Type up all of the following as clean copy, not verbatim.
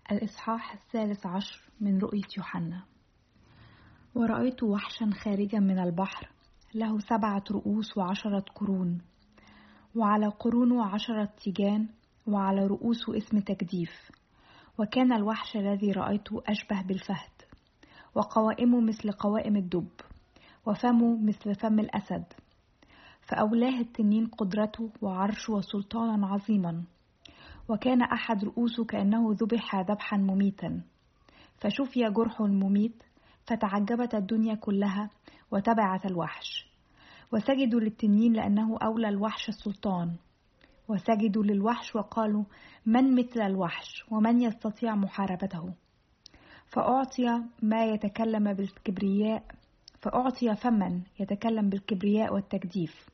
الإصحاح 13 من رؤية يوحنا. ورأيت وحشا خارجا من البحر، له 7 رؤوس و10 قرون، وعلى قرونه 10 تيجان، وعلى رؤوسه اسم تجديف. وكان الوحش الذي رأيته أشبه بالفهد، وقوائمه مثل قوائم الدب، وفمه مثل فم الأسد. فأولاه التنين قدرته وعرشه وسلطانا عظيما. وكان أحد رؤوسه كأنه ذبح ذبحا مميتا، فشفي جرحه المميت، فتعجبت الدنيا كلها وتبعت الوحش. وسجدوا للتنين لأنه أولى الوحش السلطان. وسجدوا للوحش وقالوا: من مثل الوحش ومن يستطيع محاربته؟ فأعطي فما يتكلم بالكبرياء والتجديف.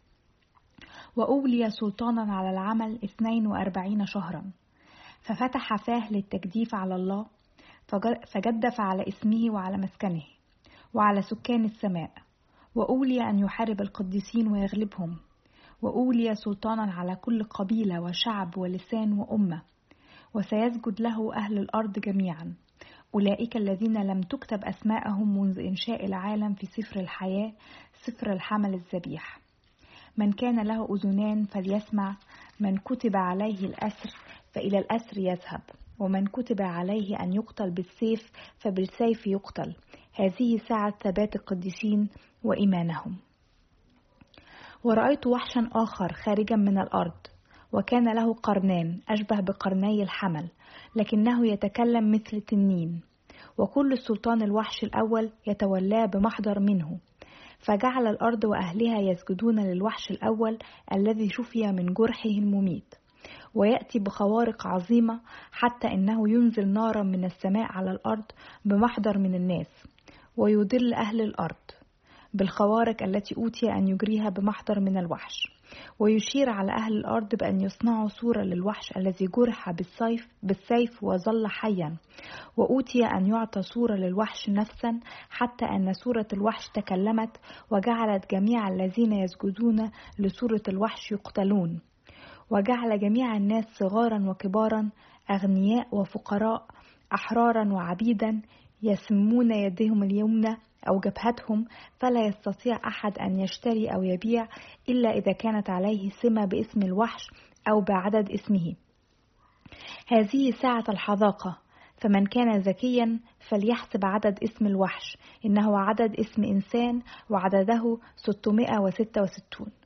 وأولي سلطانا على العمل 42 شهرا. ففتح فاه للتجديف على الله، فجدف على اسمه وعلى مسكنه وعلى سكان السماء. وأولي أن يحارب القديسين ويغلبهم. وأولي سلطانا على كل قبيلة وشعب ولسان وأمة. وسيسجد له أهل الأرض جميعا، أولئك الذين لم تكتب أسماءهم منذ إنشاء العالم في سفر الحياة، سفر الحمل الذبيح. من كان له أذنان فليسمع. من كتب عليه الأسر فإلى الأسر يذهب، ومن كتب عليه أن يقتل بالسيف فبالسيف يقتل. هذه ساعة ثبات القديسين وإيمانهم. ورأيت وحشا آخر خارجا من الأرض، وكان له قرنان أشبه بقرني الحمل، لكنه يتكلم مثل تنين. وكل سلطان الوحش الأول يتولاه بمحضر منه. فجعل الأرض وأهلها يسجدون للوحش الأول الذي شفي من جرحه المميت. ويأتي بخوارق عظيمة، حتى إنه ينزل نارا من السماء على الأرض بمحضر من الناس، ويضل أهل الأرض بالخوارق التي أوتي أن يجريها بمحضر من الوحش. ويشير على أهل الأرض بأن يصنعوا صورة للوحش الذي جرح بالسيف وظل حيا. وأوتي أن يعطى صورة للوحش نفسا، حتى أن صورة الوحش تكلمت، وجعلت جميع الذين يسجدون لصورة الوحش يقتلون. وجعل جميع الناس صغارا وكبارا، أغنياء وفقراء، أحرارا وعبيدا، يسمون يدهم اليمنى أو جبهتهم، فلا يستطيع أحد أن يشتري أو يبيع إلا إذا كانت عليه سمة باسم الوحش أو بعدد اسمه. هذه ساعة الحذاقة، فمن كان ذكيا فليحسب عدد اسم الوحش، إنه عدد اسم إنسان، وعدده 666.